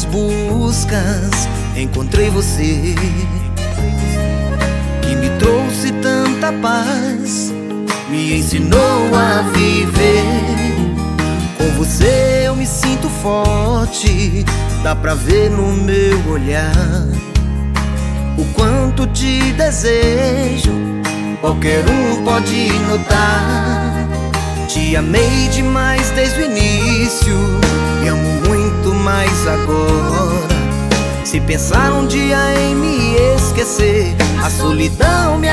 buscas encontrei você, que me trouxe tanta paz, me ensinou a viver. Com você eu me sinto forte, dá pra ver no meu olhar o quanto te desejo, qualquer um pode notar. Te amei demais desde o início e amo muito mais agora. Se pensar um dia em me esquecer, a solidão me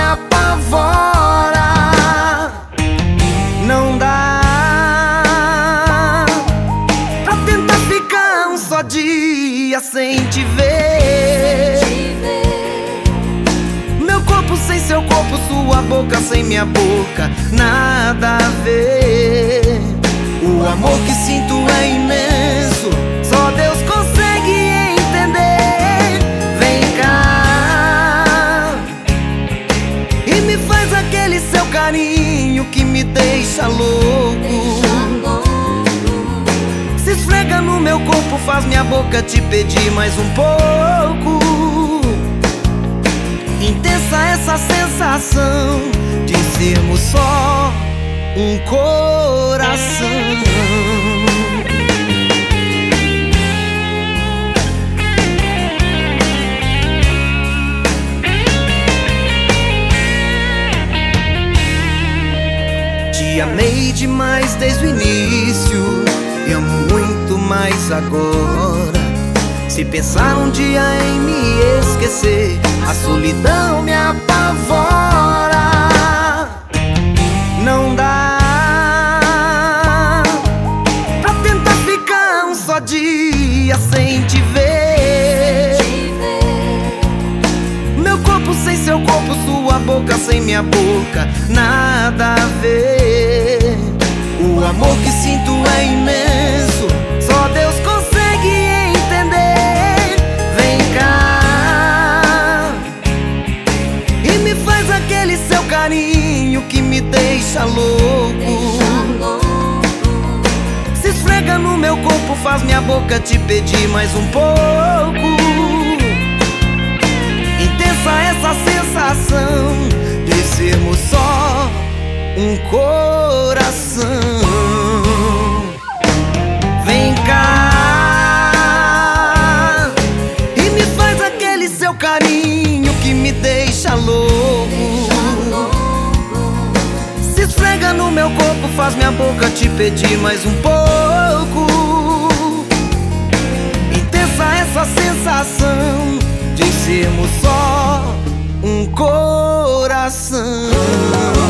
apavora. Não dá pra tentar ficar um só dia sem te ver. Meu corpo sem seu corpo, sua boca sem minha boca, nada a ver. O amor que sinto é imenso, só Deus consegue entender. Vem cá e me faz aquele seu carinho que me deixa louco. Se esfrega no meu corpo, faz minha boca te pedir mais um pouco. Intensa essa sensação de sermos só um coração. Te amei demais desde o início e amo muito mais agora. Se pensar um dia em me esquecer, a solidão me apavora. Não dá pra tentar ficar um só dia sem te ver. Meu corpo sem seu corpo, sua boca sem minha boca, nada a ver. O amor que sinto é imenso, só Deus consegue entender. Vem cá e me faz aquele seu carinho que me deixa louco. Se esfrega no meu corpo, faz minha boca te pedir mais um pouco. Intensa essa sensação de sermos só um coração. Vem cá e me faz aquele seu carinho que me deixa louco. Se esfrega no meu corpo, faz minha boca te pedir mais um pouco. Intensa essa sensação de sermos só um coração.